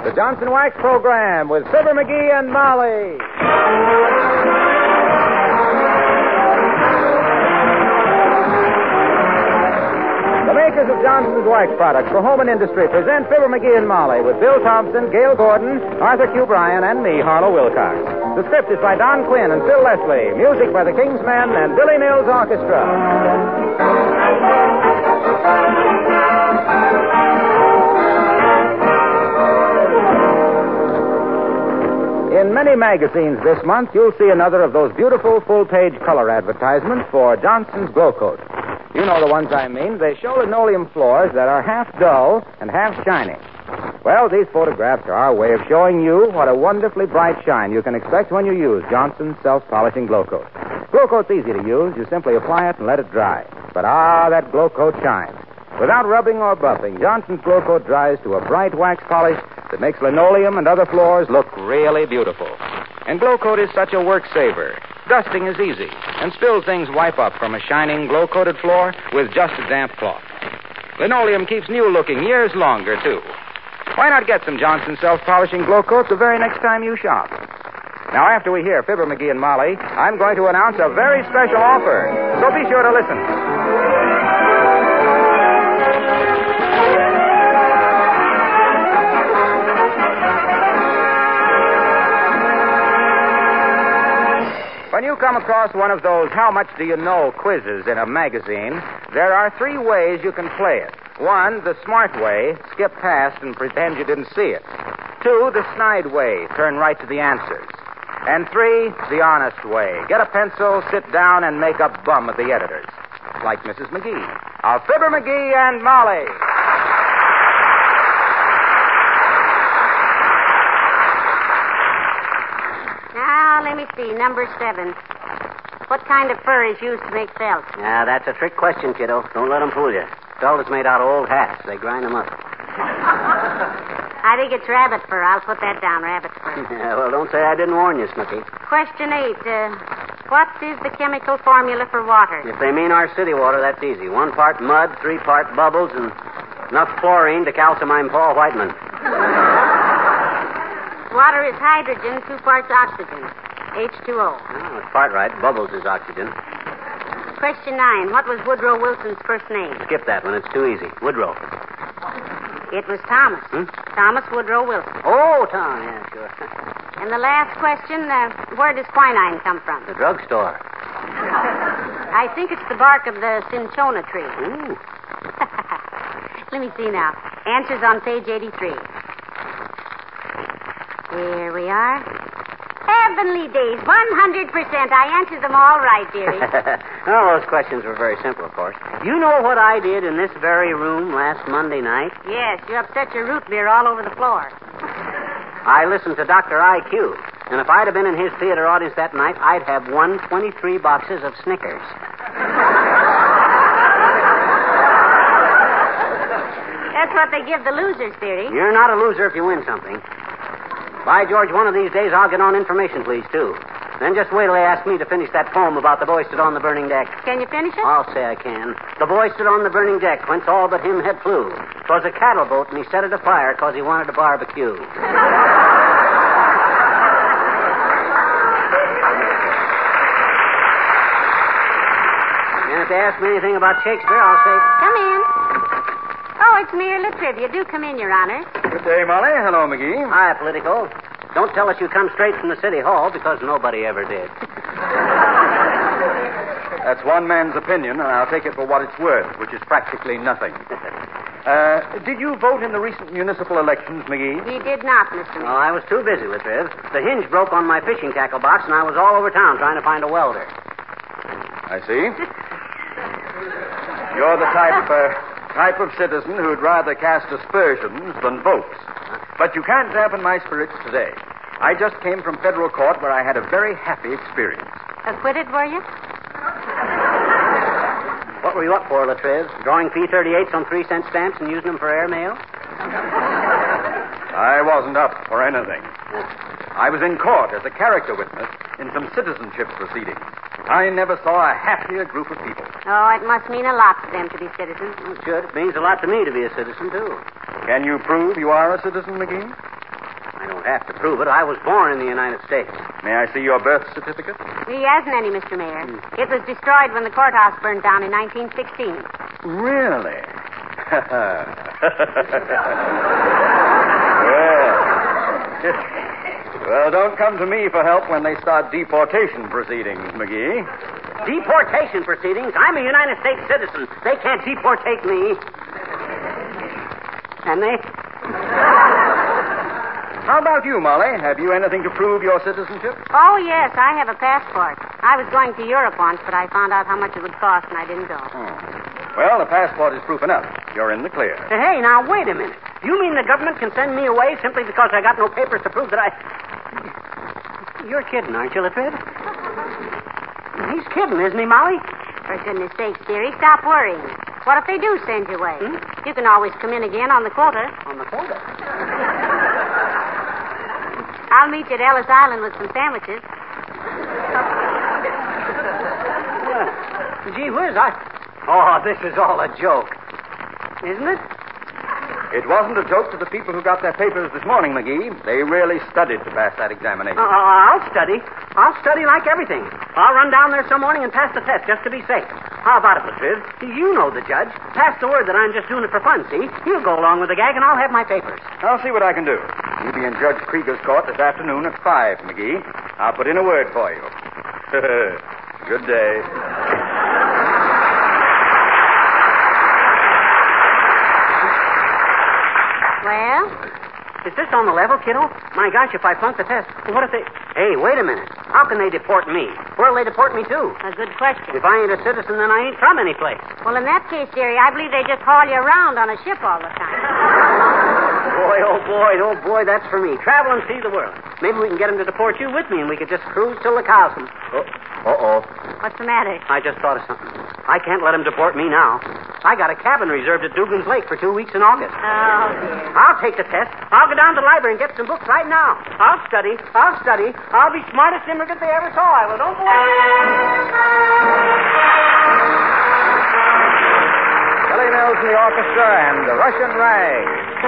the Johnson Wax Program with Fibber McGee and Molly. The makers of Johnson's Wax products for home and industry present Fibber McGee and Molly with Bill Thompson, Gail Gordon, Arthur Q. Bryan, and me, Harlow Wilcox. The script is by Don Quinn and Phil Leslie. Music by the Kingsmen and Billy Mills Orchestra. In many magazines this month, you'll see another of those beautiful full-page color advertisements for Johnson's Glow Coat. You know the ones I mean. They show linoleum floors that are half dull and half shiny. Well, these photographs are our way of showing you what a wonderfully bright shine you can expect when you use Johnson's self-polishing Glow Coat. Glow Coat's easy to use. You simply apply it and let it dry. But that Glow Coat shines. Without rubbing or buffing, Johnson's Glow Coat dries to a bright wax polish that makes linoleum and other floors look really beautiful. And Glow Coat is such a work saver. Dusting is easy, and spill things wipe up from a shining, glow-coated floor with just a damp cloth. Linoleum keeps new looking years longer, too. Why not get some Johnson self-polishing Glow Coat the very next time you shop? Now, after we hear Fibber McGee and Molly, I'm going to announce a very special offer, so be sure to listen. When you come across one of those how much do you know quizzes in a magazine, there are 3 ways you can play it. 1, the smart way, skip past and pretend you didn't see it. 2, the snide way, turn right to the answers. And 3, the honest way, get a pencil, sit down, and make a bum of the editors. Like Mrs. McGee. Of Fibber McGee and Molly. Now, let me see. Number 7. What kind of fur is used to make felt? Yeah, that's a trick question, kiddo. Don't let them fool you. Felt is made out of old hats. They grind them up. I think it's rabbit fur. I'll put that down, rabbit fur. Yeah, well, don't say I didn't warn you, Snooky. Question 8. What is the chemical formula for water? If they mean our city water, that's easy. 1 part mud, 3 part bubbles, and enough chlorine to calcimine Paul Whiteman. Water is hydrogen, 2 parts oxygen. H2O. Oh, that's part right. Bubbles is oxygen. Question 9. What was Woodrow Wilson's first name? Skip that one. It's too easy. Woodrow. It was Thomas. Thomas Woodrow Wilson. Oh, Tom. Yeah, sure. And the last question, where does quinine come from? The drugstore. I think it's the bark of the cinchona tree. Ooh. Let me see now. Answers on page 83. Here we are. Heavenly days, 100%. I answered them all right, dearie. Well, those questions were very simple, of course. You know what I did in this very room last Monday night? Yes, you upset your root beer all over the floor. I listened to Dr. IQ, and if I'd have been in his theater audience that night, I'd have won 23 boxes of Snickers. That's what they give the losers, dearie. You're not a loser if you win something. By George, one of these days I'll get on information, please, too. Then just wait till they ask me to finish that poem about the boy stood on the burning deck. Can you finish it? I'll say I can. The boy stood on the burning deck, whence all but him had flew. 'Twas a cattle boat, and he set it afire 'cause he wanted to barbecue. And if they ask me anything about Shakespeare, I'll say... Come in. Oh, it's merely trivia. Do come in, Your Honor. Good day, Molly. Hello, McGee. Hi, Politico. Don't tell us you come straight from the City Hall, because nobody ever did. That's one man's opinion, and I'll take it for what it's worth, which is practically nothing. Did you vote in the recent municipal elections, McGee? We did not, Mr. Oh, I was too busy with Viv. The hinge broke on my fishing tackle box, and I was all over town trying to find a welder. I see. You're the type of citizen who'd rather cast aspersions than votes. But you can't dampen my spirits today. I just came from federal court where I had a very happy experience. Acquitted, were you? What were you up for, Latriz? Drawing P-38s on 3-cent stamps and using them for airmail? I wasn't up for anything. I was in court as a character witness in some citizenship proceedings. I never saw a happier group of people. Oh, it must mean a lot to them to be citizens. Well, it should. It means a lot to me to be a citizen, too. Can you prove you are a citizen, McGee? I don't have to prove it. I was born in the United States. May I see your birth certificate? He hasn't any, Mr. Mayor. It was destroyed when the courthouse burned down in 1916. Really? Well, don't come to me for help when they start deportation proceedings, McGee. Deportation proceedings? I'm a United States citizen. They can't deportate me. Can they? How about you, Molly? Have you anything to prove your citizenship? Oh, yes, I have a passport. I was going to Europe once, but I found out how much it would cost, and I didn't go. Well, the passport is proof enough. You're in the clear. Hey, now, wait a minute. You mean the government can send me away simply because I got no papers to prove that I... You're kidding, aren't you, Lipid? He's kidding, isn't he, Molly? For goodness sakes, dearie, stop worrying. What if they do send you away? You can always come in again on the quota. On the quota? I'll meet you at Ellis Island with some sandwiches. Gee whiz, Oh, this is all a joke. Isn't it? It wasn't a joke to the people who got their papers this morning, McGee. They really studied to pass that examination. I'll study. I'll study like everything. I'll run down there some morning and pass the test just to be safe. How about it, Latriv? You know the judge. Pass the word that I'm just doing it for fun, see? He'll go along with the gag, and I'll have my papers. I'll see what I can do. You'll be in Judge Krieger's court this afternoon at 5, McGee. I'll put in a word for you. Good day. Well? Is this on the level, kiddo? My gosh, if I flunk the test, what if they... Hey, wait a minute. How can they deport me? Where'll they deport me to? A good question. If I ain't a citizen, then I ain't from any place. Well, in that case, dearie, I believe they just haul you around on a ship all the time. Oh, boy, that's for me. Travel and see the world. Maybe we can get them to deport you with me, and we could just cruise till the cows come. Uh-oh. What's the matter? I just thought of something. I can't let them deport me now. I got a cabin reserved at Dugan's Lake for 2 weeks in August. Oh, dear. I'll take the test. I'll go down to the library and get some books right now. I'll study. I'll be smartest immigrant they ever saw. I will. Don't worry. Billy Mills in the orchestra and the Russian Rag.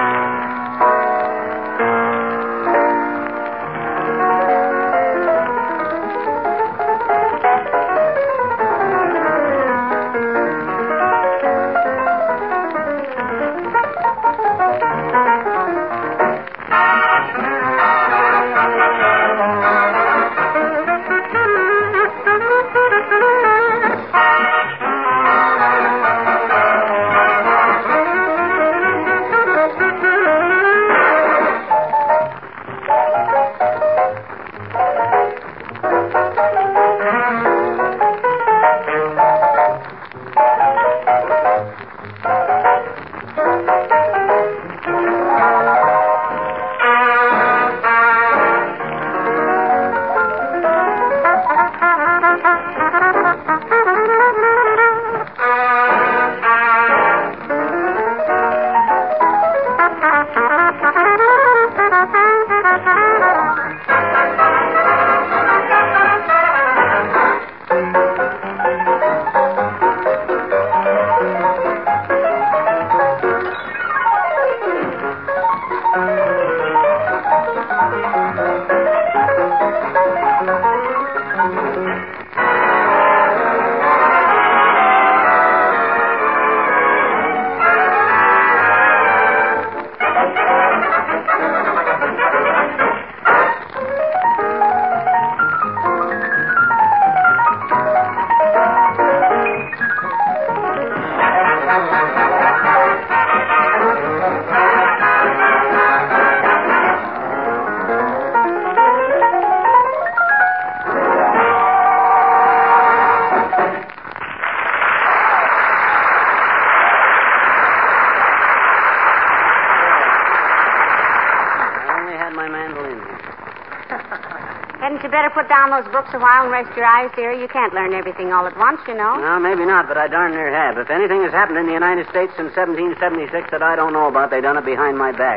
Hadn't you better put down those books a while and rest your eyes, dearie? You can't learn everything all at onse, you know. Well, maybe not, but I darn near have. If anything has happened in the United States since 1776 that I don't know about, they done it behind my back.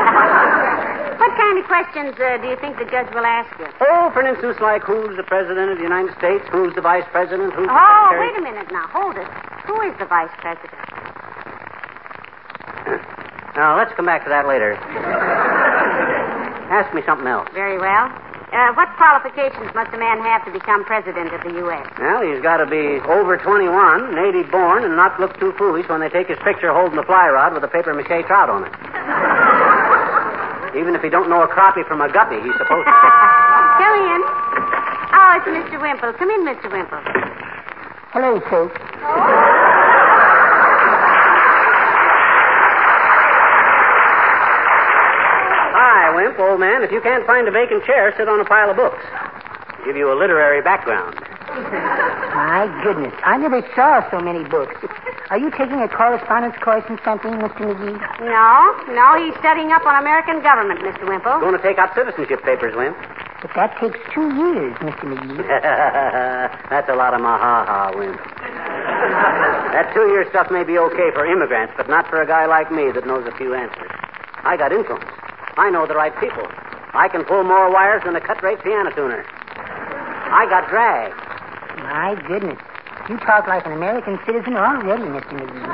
What kind of questions do you think the judge will ask you? Oh, for instance, like who's the president of the United States, who's the vice president, who's the Oh, secretary... wait a minute now. Hold it. Who is the vice president? Now, let's come back to that later. Ask me something else. Very well. What qualifications must a man have to become president of the U.S.? Well, he's got to be over 21, native born, and not look too foolish when they take his picture holding the fly rod with a paper mache trout on it. Even if he don't know a crappie from a guppy, he's supposed to... Come in. Oh, it's Mr. Wimple. Come in, Mr. Wimple. Hello, folks. Hi, Wimp, old man. If you can't find a vacant chair, sit on a pile of books. Give you a literary background. My goodness, I never saw so many books. Are you taking a correspondence course in something, Mr. McGee? No, he's studying up on American government, Mr. Wimple. Going to take out citizenship papers, Wimp. But that takes 2 years, Mr. McGee. That's a lot of ma-ha-ha, Wimp. That 2-year stuff may be okay for immigrants, but not for a guy like me that knows a few answers. I got influence. I know the right people. I can pull more wires than a cut-rate piano tuner. I got drag. My goodness. You talk like an American citizen already, Mr. McGee.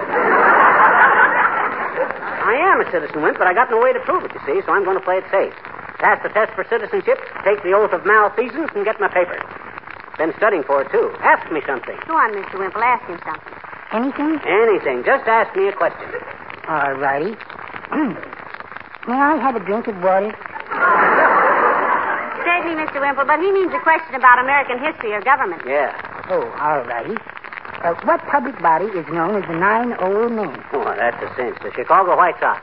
I am a citizen, Wimp, but I got no way to prove it, you see, so I'm going to play it safe. Pass the test for citizenship, take the oath of malfeasance, and get my papers. Been studying for it, too. Ask me something. Go on, Mr. Wimple. Ask him something. Anything? Anything. Just ask me a question. All righty. May I have a drink of water? Certainly, Mr. Wimple, but he means a question about American history or government. Yeah. Oh, all righty. What public body is known as the 9 Old Men? Oh, that's a cinch. The Chicago White Sox.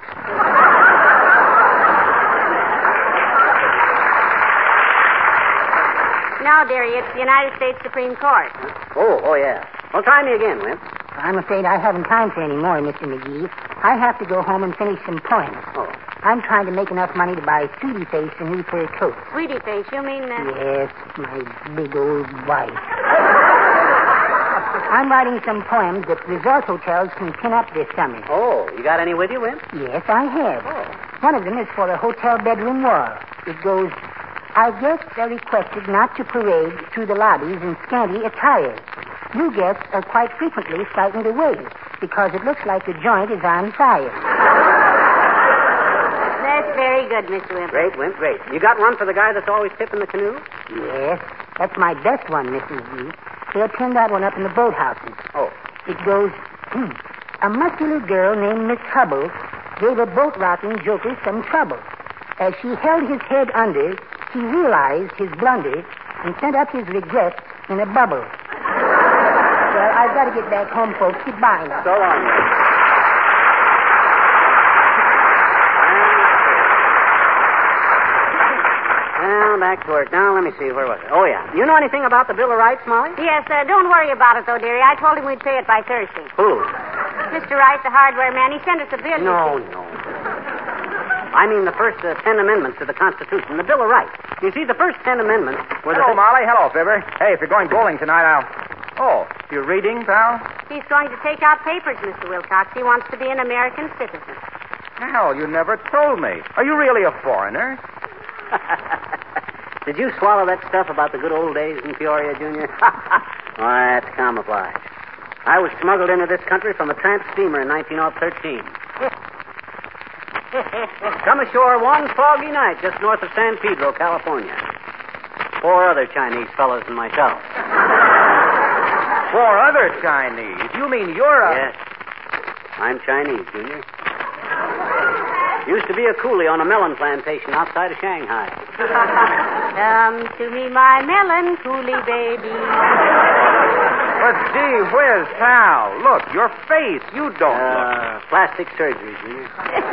No, dearie, it's the United States Supreme Court. Oh, yeah. Well, try me again, Wimp. I'm afraid I haven't time for any more, Mr. McGee. I have to go home and finish some poems. Oh. I'm trying to make enough money to buy Sweetie Face a new fur coat. Sweetie Face, you mean... Yes, my big old wife. I'm writing some poems that resort hotels can pin up this summer. Oh, you got any with you, Wimp? Yes, I have. Oh. One of them is for a hotel bedroom wall. It goes, our guests are requested not to parade through the lobbies in scanty attire. New guests are quite frequently frightened away because it looks like the joint is on fire. That's very good, Mr. Wimple. Great, Wimp, great. You got one for the guy that's always tipping the canoe? Yes, that's my best one, Mrs. G. They'll pin that one up in the boathouses. Oh. It goes, a muscular girl named Miss Hubble gave a boat-rocking joker some trouble. As she held his head under, he realized his blunder and sent up his regrets in a bubble. Well, I've got to get back home, folks. Goodbye now. So long, Wimp. Well, back to work. Now, let me see. Where was it? Oh, yeah. You know anything about the Bill of Rights, Molly? Yes, don't worry about it, though, dearie. I told him we'd pay it by Thursday. Who? Mr. Wright, the hardware man, he sent us a bill. No. I mean the first 10 amendments to the Constitution, the Bill of Rights. You see, the first 10 amendments were Hello, Molly. Hello, Fibber. Hey, if you're going bowling tonight, Oh, you're reading, pal? He's going to take out papers, Mr. Wilcox. He wants to be an American citizen. Hell, you never told me. Are you really a foreigner? Did you swallow that stuff about the good old days in Peoria, Junior? Oh, that's camouflage. I was smuggled into this country from a tramp steamer in 1913. Come ashore one foggy night just north of San Pedro, California. 4 other Chinese fellows and myself. 4 other Chinese? You mean you're a... Yes. I'm Chinese, Junior. Used to be a coolie on a melon plantation outside of Shanghai. Come to me, my melon coolie baby. But gee whiz, pal. Look, your face. You don't look... Plastic surgery, Junior.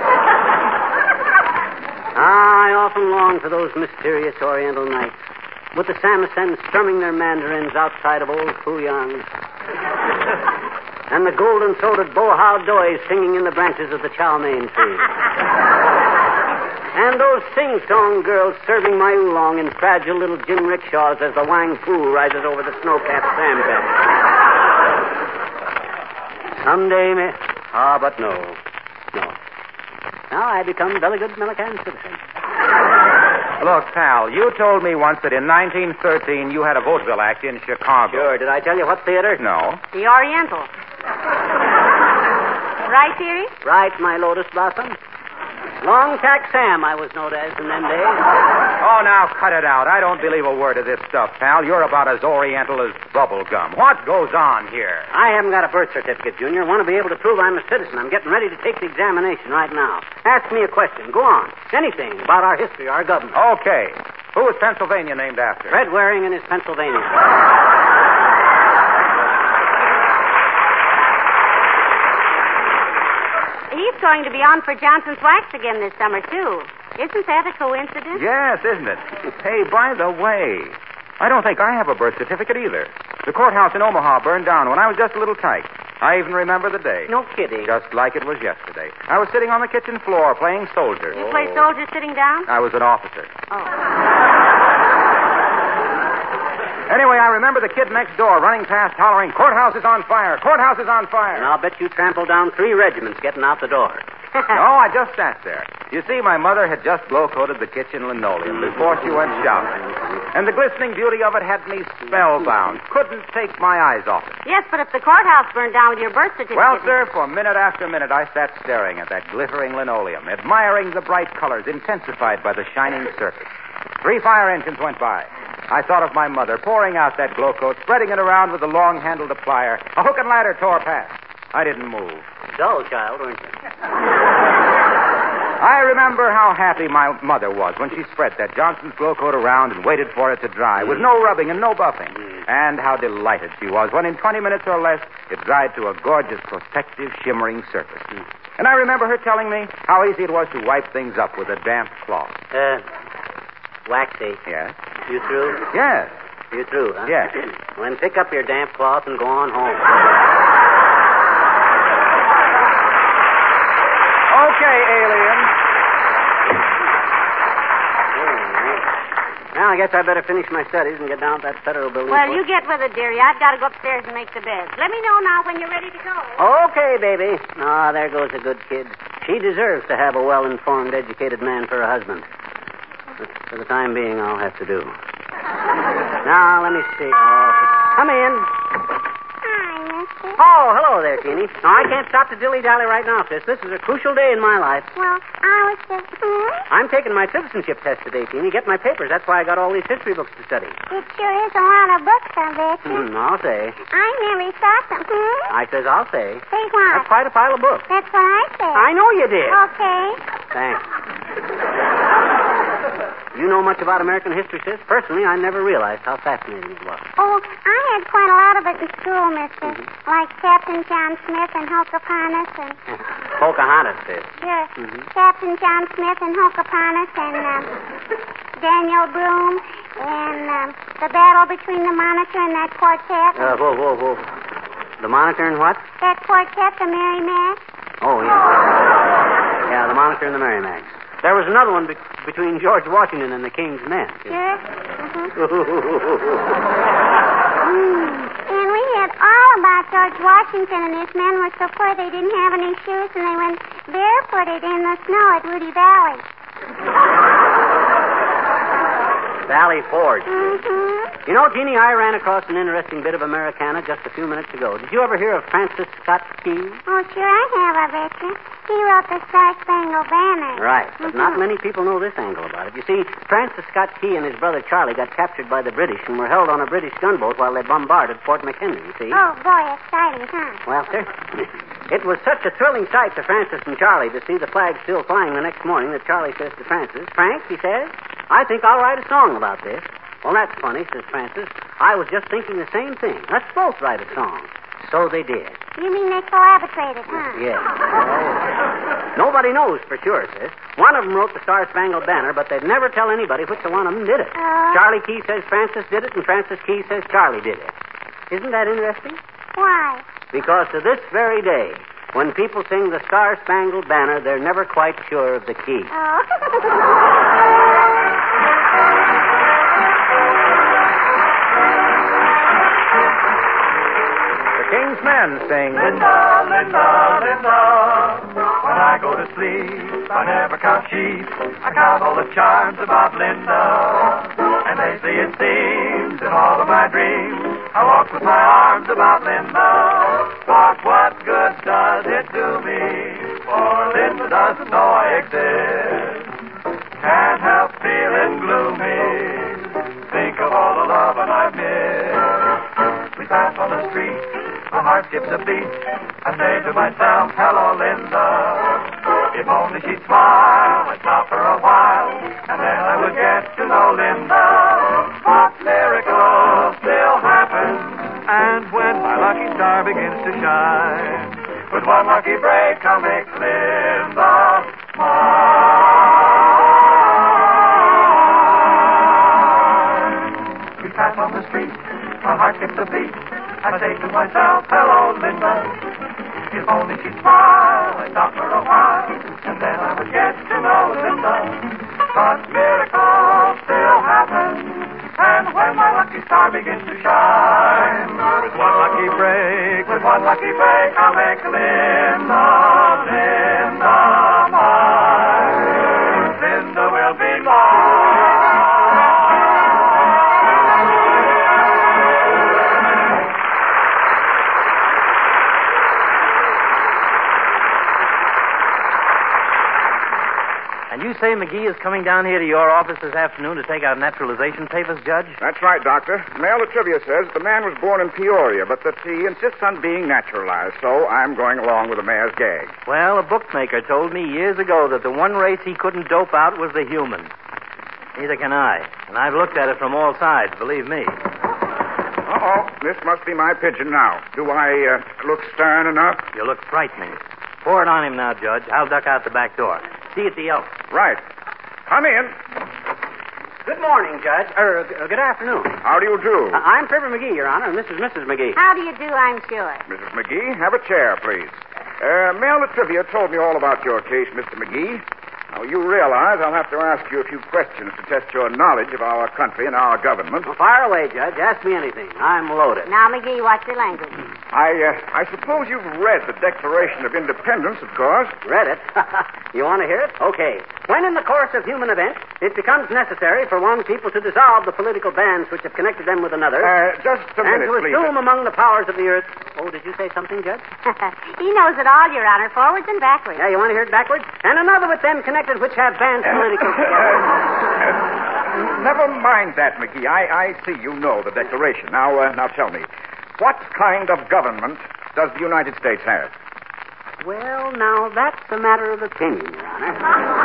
I often long for those mysterious Oriental nights, with the Samarkand strumming their mandarins outside of old Fuyang, and the golden-throated Bohao Doi singing in the branches of the chow mein tree, and those sing-song girls serving my oolong in fragile little gin rickshaws as the Wang Fu rises over the snow-capped sandbed. Someday, but no. Now I become very good American citizen. Look, pal, you told me once that in 1913 you had a vaudeville act in Chicago. Sure. Did I tell you what theater? No. The Oriental. Right, dearie? Right, my lotus blossom. Long Tack Sam, I was known as in them days. Oh, now cut it out. I don't believe a word of this stuff, pal. You're about as oriental as bubble gum. What goes on here? I haven't got a birth certificate, Junior. Want to be able to prove I'm a citizen. I'm getting ready to take the examination right now. Ask me a question. Go on. Anything about our history, our government. Okay. Who was Pennsylvania named after? Fred Waring and his Pennsylvania. He's going to be on for Johnson's Wax again this summer, too. Isn't that a coincidence? Yes, isn't it? Hey, by the way, I don't think I have a birth certificate either. The courthouse in Omaha burned down when I was just a little tyke. I even remember the day. No kidding. Just like it was yesterday. I was sitting on the kitchen floor playing soldier. You play soldier sitting down? I was an officer. Oh. Anyway, I remember the kid next door running past hollering, "Courthouse is on fire! Courthouse is on fire!" And I'll bet you trampled down 3 regiments getting out the door. No, I just sat there. You see, my mother had just glow-coated the kitchen linoleum before she went shopping. And the glistening beauty of it had me spellbound. Couldn't take my eyes off it. Yes, but if the courthouse burned down with your birth certificate... Well, sir, for minute after minute, I sat staring at that glittering linoleum, admiring the bright colors intensified by the shining surface. 3 fire engines went by. I thought of my mother pouring out that glow coat, spreading it around with a long-handled plier. A hook and ladder tore past. I didn't move. Dull child, weren't you? I remember how happy my mother was when she spread that Johnson's glow coat around and waited for it to dry, with no rubbing and no buffing. And how delighted she was when in 20 minutes or less it dried to a gorgeous, protective, shimmering surface. And I remember her telling me how easy it was to wipe things up with a damp cloth. Waxy. Yes? You through? Yes. You through, huh? Yes. Well, then pick up your damp cloth and go on home. Okay, alien. Now, I guess I better finish my studies and get down to that federal building. Well, you get with it, dearie. I've got to go upstairs and make the beds. Let me know now when you're ready to go. Okay, baby. Ah, there goes a good kid. She deserves to have a well-informed, educated man for a husband. But for the time being, I'll have to do. Now, let me see. Come in. Hi, mister. Oh, hello there, Teeny. No, I can't stop to dilly-dally right now, sis. This is a crucial day in my life. Well, I was just... I'm taking my citizenship test today, Teeny. Get my papers. That's why I got all these history books to study. It sure is a lot of books, I bet you. I'll say. I never saw them. I says I'll say. Say what? That's quite a pile of books. That's what I said. I know you did. Okay. Thanks. You know much about American history, sis? Personally, I never realized how fascinating it was. Oh, I had quite a lot of it in school, mister. Like Captain John Smith and Hocaponnus and... Pocahontas, sis. Sure. Captain John Smith and Hocaponnus and Daniel Broome and the battle between the Monitor and that quartet. Whoa. The Monitor and what? That quartet, the Merrimack. Oh, yeah. Yeah, the Monitor and the Merrimack. There was another one between George Washington and the King's Men. Sure. And we had all about George Washington, and his men were so poor they didn't have any shoes, and they went barefooted in the snow at Rudy Valley. Valley Forge. You know, Jeannie, I ran across an interesting bit of Americana just a few minutes ago. Did you ever hear of Francis Scott Key? Oh, sure I have, I bet you. He wrote the Star-Spangled Banner. Right, but not many people know this angle about it. You see, Francis Scott Key and his brother Charlie got captured by the British and were held on a British gunboat while they bombarded Fort McHenry, you see? Oh, boy, exciting, huh? Well, sir, it was such a thrilling sight to Francis and Charlie to see the flag still flying the next morning that Charlie says to Francis, "Frank," he says, "I think I'll write a song about this." "Well, that's funny," says Francis. "I was just thinking the same thing. Let's both write a song." So they did. You mean they collaborated, huh? Yes. Nobody knows for sure, sis. One of them wrote the Star-Spangled Banner, but they'd never tell anybody which one of them did it. Charlie Key says Francis did it, and Francis Key says Charlie did it. Isn't that interesting? Why? Because to this very day, when people sing the Star-Spangled Banner, they're never quite sure of the key. Oh. King's Men sing. Linda, Linda, Linda. When I go to sleep, I never count sheep. I count all the charms about Linda. And they say it seems in all of my dreams I walk with my arms about Linda. But what good does it do me? for Linda doesn't know I exist. Can't help feeling gloomy. Think of all the loving I've missed. We pass on the street, my heart skips a beat. I say to myself, hello, Linda. If only she'd smile, I'd stop for a while, and then I would get to know Linda. What miracle still happens? And when my lucky star begins to shine, with one lucky break, I'll make Linda smile. We pass on the street, my heart skips a beat. I say to myself, hello, Linda. If only she'd smile, I'd stop for a while, and then I would get to know Linda. But miracles still happen, and when my lucky star begins to shine, with one lucky break, I'll make Linda mine. Linda will be mine. And you say McGee is coming down here to your office this afternoon to take out naturalization papers, Judge? That's right, Doctor. Mail of trivia says the man was born in Peoria, but that he insists on being naturalized, so I'm going along with the mayor's gag. Well, a bookmaker told me years ago that the one race he couldn't dope out was the human. Neither can I. And I've looked at it from all sides, believe me. Uh-oh. This must be my pigeon now. Do I look stern enough? You look frightening. Pour it on him now, Judge. I'll duck out the back door. See you at the Elk. Right. Come in. Good morning, Judge. Good afternoon. How do you do? I'm Fibber McGee, Your Honor, and this is Mrs. McGee. How do you do, I'm sure. Mrs. McGee, have a chair, please. Mel the Trivia told me all about your case, Mr. McGee. Now, you realize I'll have to ask you a few questions to test your knowledge of our country and our government. Well, fire away, Judge. Ask me anything. I'm loaded. Now, McGee, what's your language? I suppose you've read the Declaration of Independence, of course. Read it? You want to hear it? Okay. When in the course of human events, it becomes necessary for one people to dissolve the political bands which have connected them with another. Just a minute, and to please. assume among the powers of the earth. Oh, did you say something, Judge? He knows it all, Your Honor, forwards and backwards. Yeah, you want to hear it backwards? And another with them connected which have bands political together. Never mind that, McGee. I see you know the Declaration. Now tell me, what kind of government does the United States have? Well, now, that's a matter of opinion, Your Honor.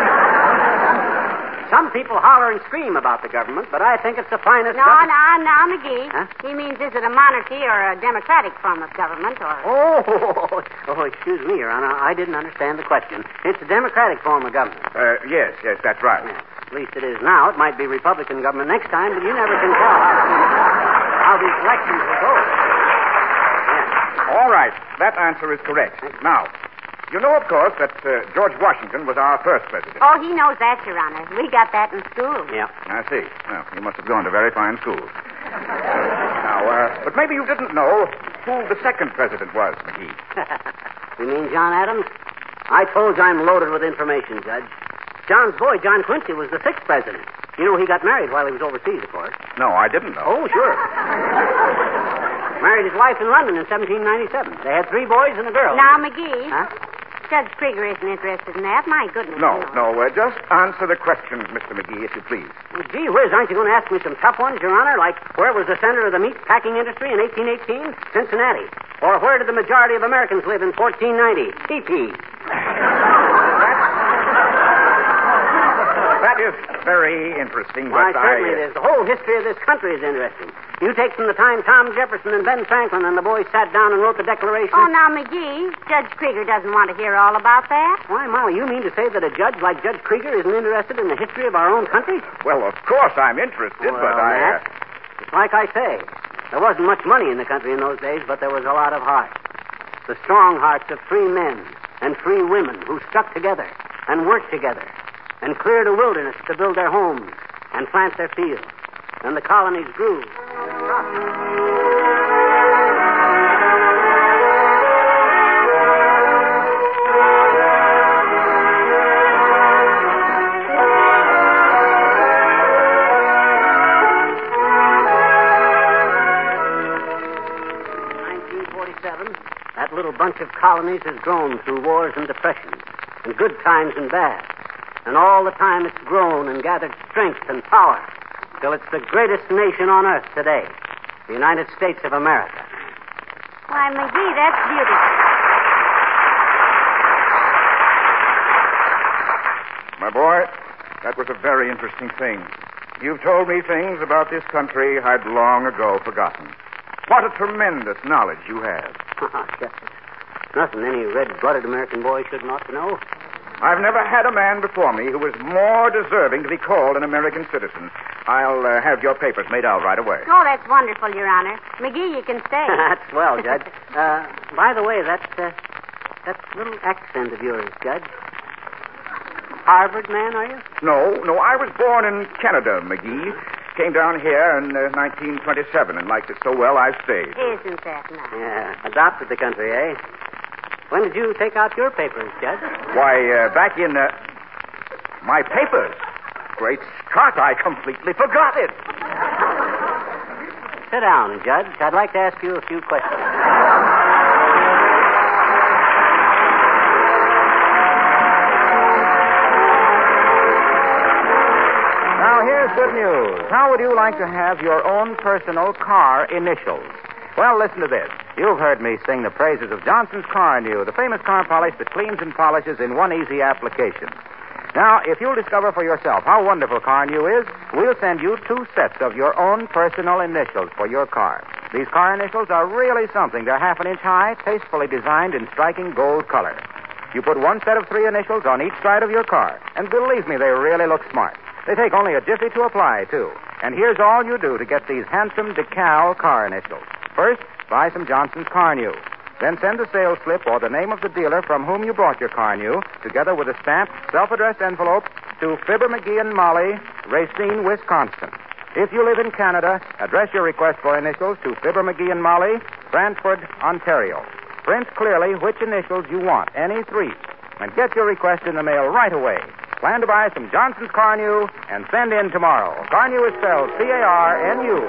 Some people holler and scream about the government, but I think it's the finest... No, McGee. Huh? He means, is it a monarchy or a democratic form of government, or... Oh, excuse me, Your Honor. I didn't understand the question. It's a democratic form of government. Yes, that's right. Yeah, at least it is now. It might be Republican government next time, but you never can tell how these elections will go. Yeah. All right. That answer is correct. Now, you know, of course, that George Washington was our first president. Oh, he knows that, Your Honor. We got that in school. Yeah. I see. Well, you must have gone to very fine schools. Now, but maybe you didn't know who the second president was, McGee. You mean John Adams? I told you I'm loaded with information, Judge. John's boy, John Quincy, was the sixth president. You know, he got married while he was overseas, of course. No, I didn't know. Oh, sure. Married his wife in London in 1797. They had 3 boys and a girl. Now, McGee. Huh? Judge Krieger isn't interested in that. My goodness. No, just answer the questions, Mr. McGee, if you please. Well, gee whiz, aren't you going to ask me some tough ones, Your Honor? Like, where was the center of the meat packing industry in 1818? Cincinnati. Or where did the majority of Americans live in 1490? TP. That is very interesting, Why, but certainly it is. The whole history of this country is interesting. You take from the time Tom Jefferson and Ben Franklin and the boys sat down and wrote the Declaration. Oh, now, McGee, Judge Krieger doesn't want to hear all about that. Why, Molly, you mean to say that a judge like Judge Krieger isn't interested in the history of our own country? Well, of course I'm interested, Well, but I... It's like I say, there wasn't much money in the country in those days, but there was a lot of heart. The strong hearts of free men and free women who stuck together and worked together and cleared a wilderness to build their homes and plant their fields. And the colonies grew. That little bunch of colonies has grown through wars and depressions. and good times and bad. And all the time it's grown and gathered strength and power till it's the greatest nation on earth today, the United States of America. Why, McGee, that's beautiful. My boy, that was a very interesting thing. You've told me things about this country I'd long ago forgotten. What a tremendous knowledge you have. Yes. Nothing any red-blooded American boy should not know. I've never had a man before me who was more deserving to be called an American citizen. I'll have your papers made out right away. Oh, that's wonderful, Your Honor. McGee, you can stay. That's swell, Judge. By the way, that little accent of yours, Judge. Harvard man, are you? No, I was born in Canada, McGee. Came down here in 1927 and liked it so well I stayed. Isn't that nice? Yeah, adopted the country, eh? When did you take out your papers, Judge? Why, back in... my papers. Great Scott, I completely forgot it. Sit down, Judge. I'd like to ask you a few questions. Now, here's good news. How would you like to have your own personal car initials? Well, listen to this. You've heard me sing the praises of Johnson's Car New, the famous car polish that cleans and polishes in one easy application. Now, if you'll discover for yourself how wonderful Car New is, we'll send you 2 sets of your own personal initials for your car. These car initials are really something. They're half an inch high, tastefully designed in striking gold color. You put 1 set of 3 initials on each side of your car, and believe me, they really look smart. They take only a jiffy to apply, too. And here's all you do to get these handsome decal car initials. First, buy some Johnson's Car New. Then send a sales slip or the name of the dealer from whom you bought your car new, together with a stamped, self-addressed envelope, to Fibber, McGee and Molly, Racine, Wisconsin. If you live in Canada, address your request for initials to Fibber, McGee and Molly, Brantford, Ontario. Print clearly which initials you want, any 3, and get your request in the mail right away. Plan to buy some Johnson's Car New and send in tomorrow. Car New is spelled C-A-R-N-U.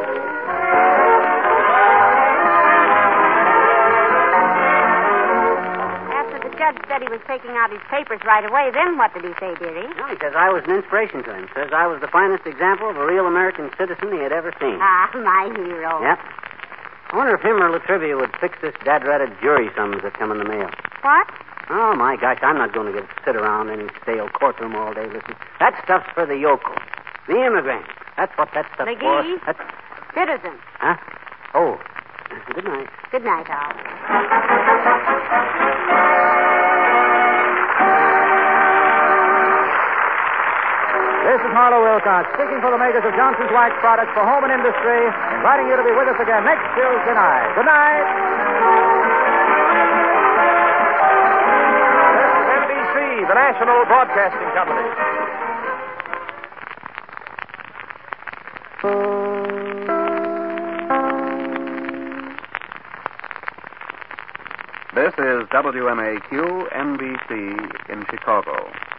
Judge said he was taking out his papers right away. Then what did he say, dearie? No, he says I was an inspiration to him. Says I was the finest example of a real American citizen he had ever seen. Ah, my hero. Yep. I wonder if him or Latrivia would fix this dad-ratted jury summons that come in the mail. What? Oh, my gosh, I'm not going to sit around in any stale courtroom all day. Listen, that stuff's for the yokels, the immigrants. That's what that stuff's McGee? for. Citizen. Huh? Oh, good night. Good night, all. This is Harlow Wilcox, speaking for the makers of Johnson's Wax Products for home and industry, inviting you to be with us again next Tuesday night. Good night. This is NBC, the National Broadcasting Company. This is WMAQ, NBC in Chicago.